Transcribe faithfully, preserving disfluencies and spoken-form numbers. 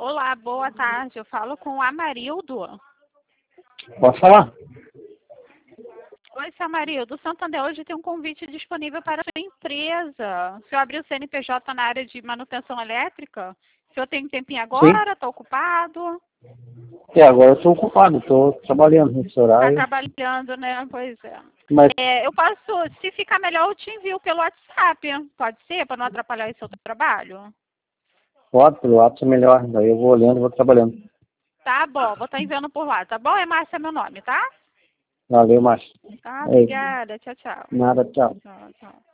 Olá, boa tarde. Eu falo com o Amarildo. Posso falar? Oi, seu Amarildo. O Santander hoje tem um convite disponível para a sua empresa. O senhor abriu o C N P J na área de manutenção elétrica? O senhor tem um tempinho Sim. agora? Está ocupado? É, agora eu estou ocupado, estou trabalhando nesse Está horário. trabalhando, né? Pois é. Mas É, eu posso, se ficar melhor, eu te envio pelo WhatsApp. Pode ser, para não atrapalhar o seu trabalho? pode, pelo WhatsApp é melhor. Daí eu vou olhando e vou trabalhando. Tá bom, vou estar enviando por lá, tá bom? É Márcia meu nome, tá? Valeu, Márcio. Tá, É, obrigada. Tchau, tchau. nada, tchau. Tchau, tchau.